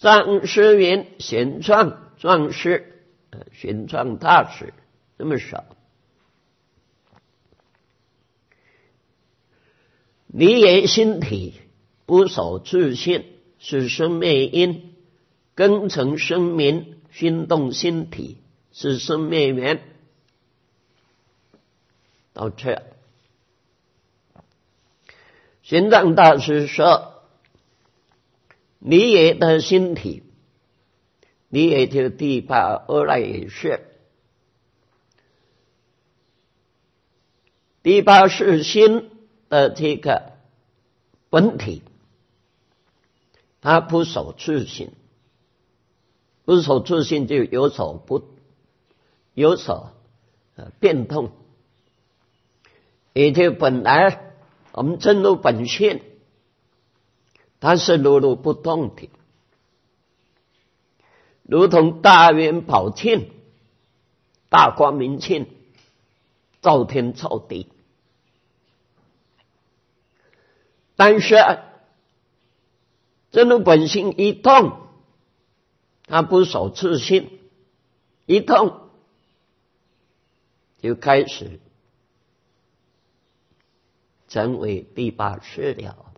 藏师云：玄奘壮士，玄奘大师这么少。离言心体，不守自性，是生灭因；根成生民，熏动心体，是生灭缘。到这，玄奘大师说，离言的心体，离言就第八阿赖耶识，第八是心的这个本体，它不守自性，不守自性就有所变动，也就本来我们真如本性，它是如如不动的，如同大圆宝镜，大光明镜，照天照地。但是真如本性一动，它不守自性，一动就开始成为第八识了。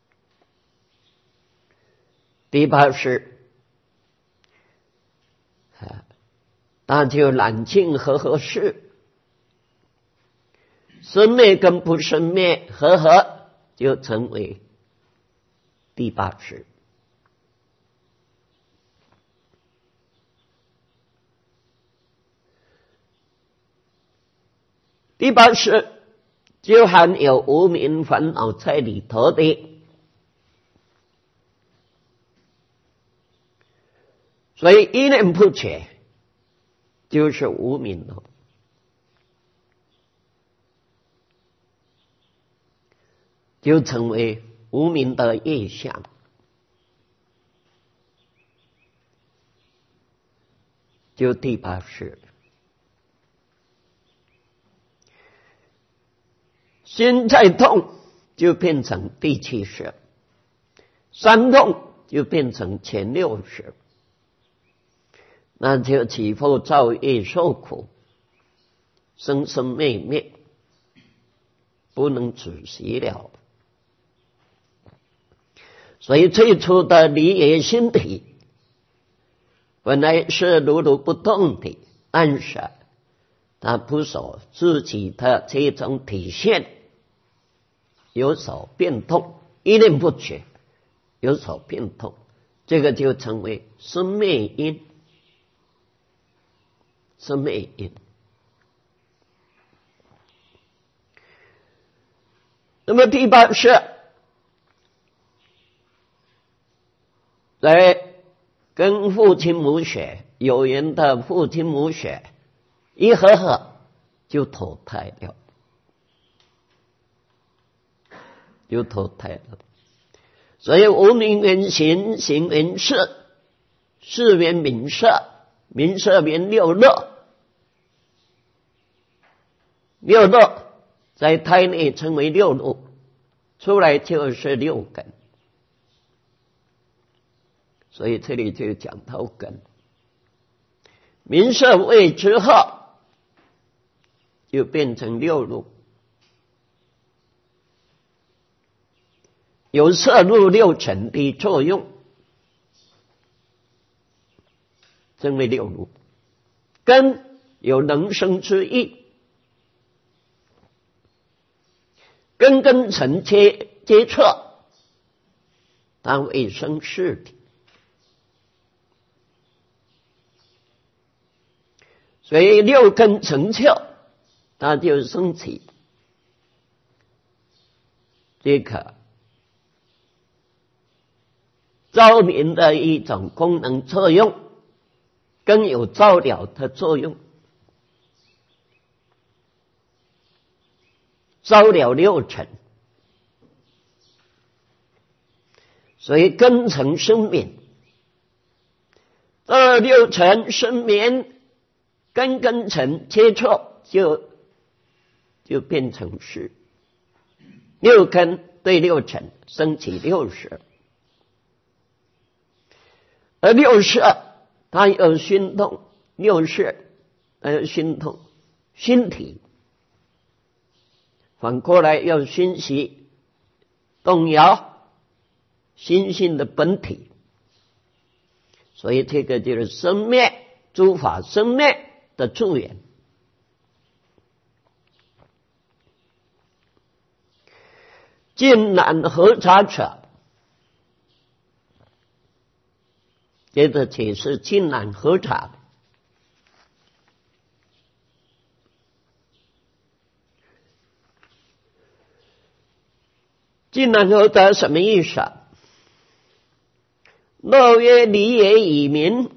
第八识，那就染净和识，生灭跟不生灭合就成为第八识。第八识就含有无明烦恼在里头的，所以一念不觉就是无明了，就成为无明的业相，就第八识。心在动就变成第七识，三动就变成前六识，那就起伏造业受苦，生生灭灭，不能止息了。所以最初的离言心体本来是如如不动的，但是它不守自己的这种体现，有所变动，一念不觉有所变动，这个就成为生灭因。生灭因。那么第八是来跟父亲母血有缘的父亲母血一合就投胎了，就投胎了。所以无明缘行，行缘识，识缘名色，名色缘六乐，六乐在胎内称为六路，出来就是六根。所以这里就讲到根，名色位之后就变成六路，有色入六尘的作用，称为六路。根有能生之意，根跟尘接触，它为生识体。所以六根成就，它就升起这个照明的一种功能作用，更有照了的作用，照了六尘。所以根成生灭，这六尘生灭根跟尘接触就变成识，六根对六尘升起六识。 而六色它有心动，六色它有心动，心体反过来要熏习动摇心性的本体，所以这个就是生灭诸法生灭的助缘。尽然合察者，接着解释尽然合察。尽然合察什么意思啊？若曰离也以民，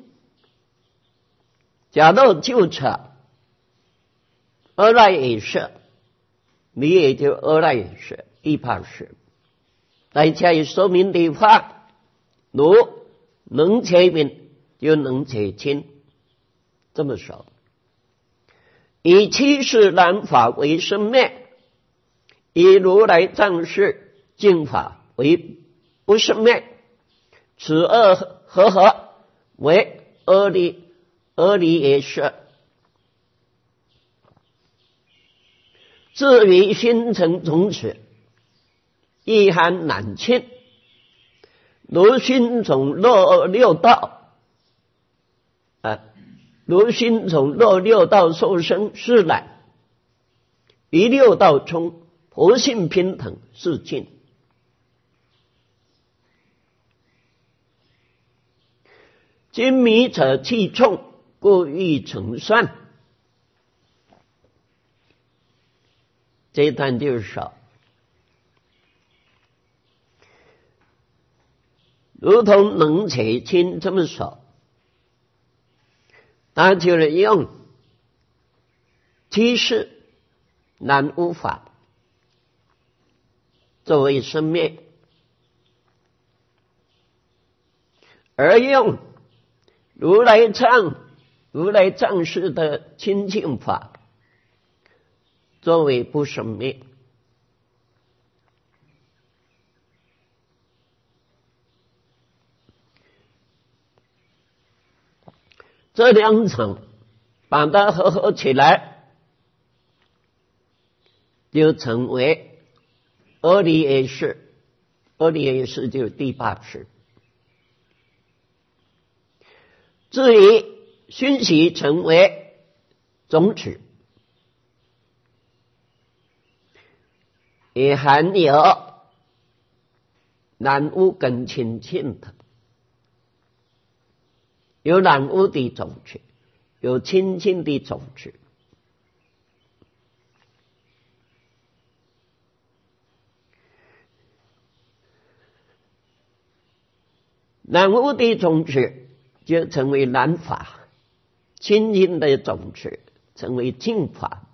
假若就此而来也是，离也就而来也是。第八是来加以说明的话，如能切明就能切清，这么说。以七世难法为生灭，以如来藏世净法为不生灭，此二合为二离也是。至于心成种子，亦含难清，如心从落六道如心从落六道受生是难，于六道中佛性平等是尽。今迷者气重，故欲成算。这一段就是说，如同能切清这么说，他就是用七世难无法作为生灭，而用如来藏世的清净法作为不生灭。这两层把它合起来，就成为阿离耶识。阿离耶识就是第八识。至于熏习成为种子，也含有难无跟清净的，有难无的种子，有清净的种子。难无的种子就成为难法，清净的种子成为净法。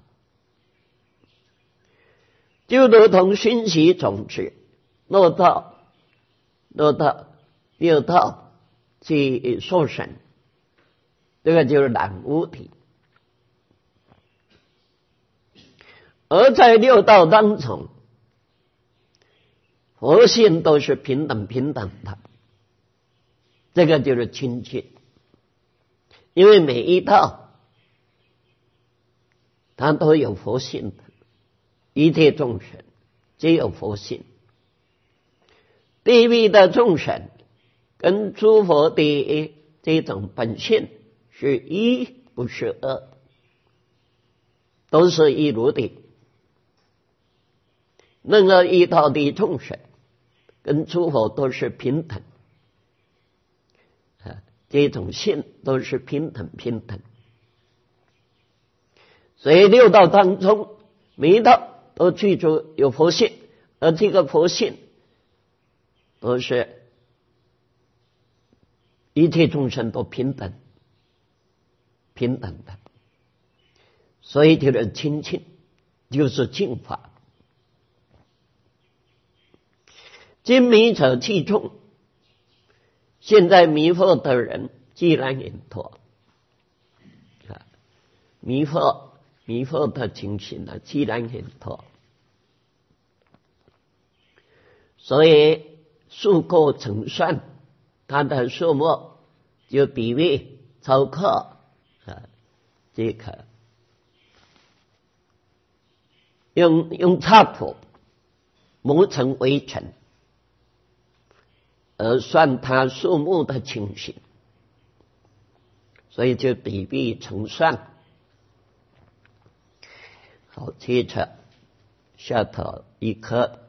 就如同熏习种子落到六道去受生，这个就是难无体。而在六道当中，佛性都是平等的，这个就是清净。因为每一道它都有佛性的，一切众生皆有佛性。地狱的众生跟诸佛的这种本性是一，不是二，都是一如的。任何一道的众生跟诸佛都是平等，这种性都是平等。所以六道当中每一道都具足有佛性，而这个佛性都是一切众生都平等的，所以就是清净，就是净法。今迷者气重，现在迷惑的人既然隐脱，迷惑的情形呢，既然隐脱，所以数过成算，它的数目就比喻操课这个用菜谱磨成微尘，而算它数目的情形，所以就比喻成算。好，接着下头一课，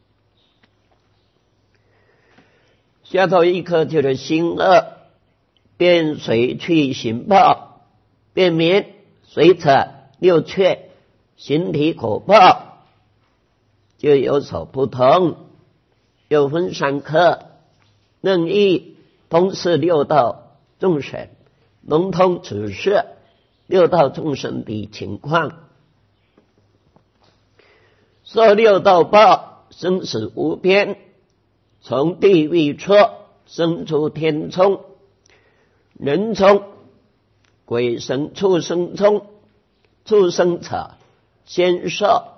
下头一课就是心恶，便随去行报，便眠随者六却，形体果报就有所不同，又分三科，任意通视六道众生，笼统指示六道众生的情况。说六道报生死无边，从地狱处生出天中、人中、鬼神、畜生中，畜生者先受，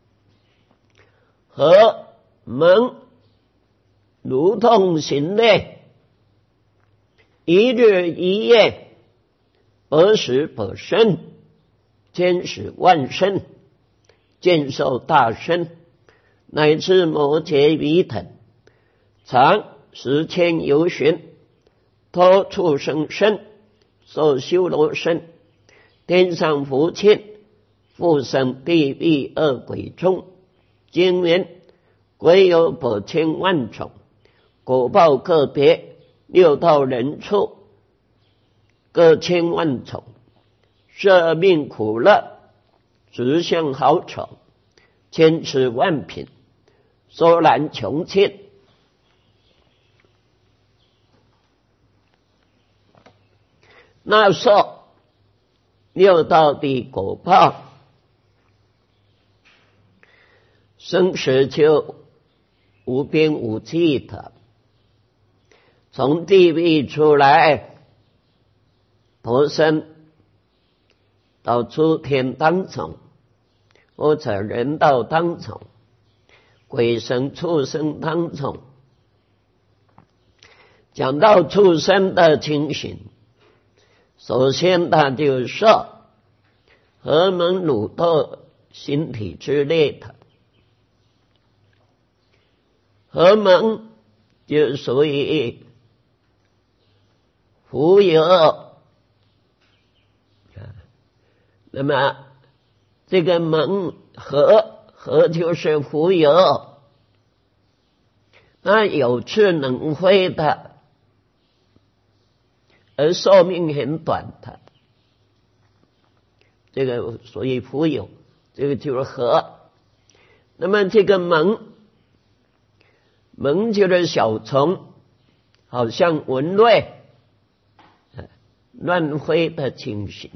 和蒙如同行类，一日一夜，百时百生，千时万生，见受大身，乃至摩诘鱼等，长10,000由旬，脱畜生身，受修罗身，天上福庆，复生地狱恶鬼中，经云鬼有百千万种，果报个别，六道人畜各千万种，舍命苦乐，直相好丑，千尺万品，说难穷尽。那受六道的果报，生死就无边无际的，从地狱出来，投生到诸天当中，或者人道当中，鬼神畜生当中。讲到畜生的情形，首先他就受河门乳豆形体之类的，河门就属于浮游，那么这个门河就是浮游，那有翅能飞的，而寿命很短的，这个所以浮游，这个就是河。那么这个门就是小虫，好像蚊类乱飞的情形。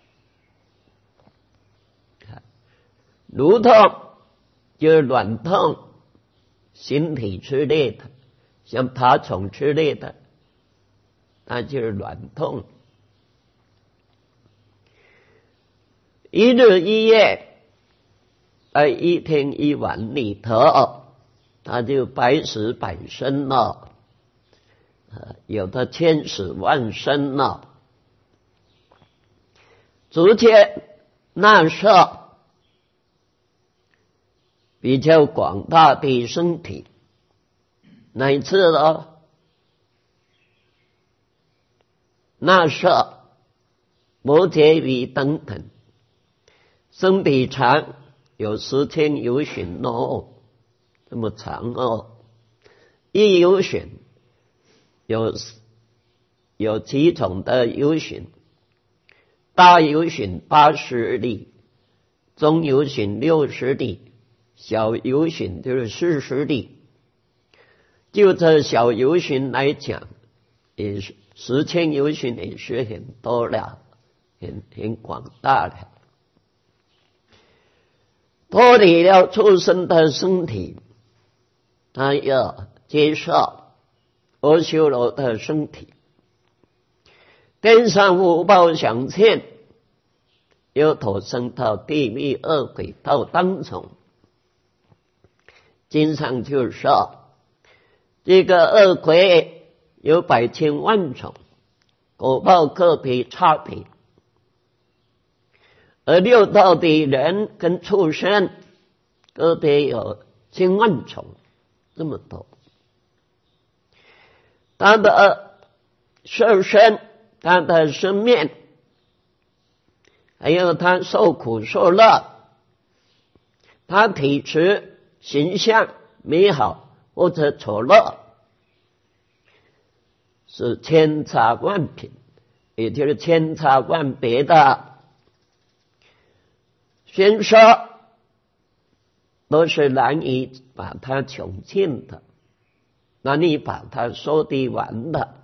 如同就是卵痛形体之类的，像爬虫之类的，那就是卵痛。一日一夜，在一天一晚里头，他就百死百生了，有的千死万生了。逐渐那受比较广大的身体，乃至了那受摩诘鱼等等，身体长有10,000由旬哦，这么长哦。一由旬有几种的由旬，大由旬80里，中由旬60里，小由旬就是40里。就这小由旬来讲，也是10,000由旬也是很多了，很广大的。脱离了畜生的身体，他要接受阿修罗的身体，天上福报享尽，又投生到地狱恶鬼道当中。经上就说，这个恶鬼有100千万种， 果报各别差别。而六道的人跟畜生个别有千万种，这么多。他的色身，他的生命，还有他受苦受乐，他体质形象美好或者丑陋，是千差万品，也就是千差万别的。先说都是难以把它穷尽的，难以把它说得完的。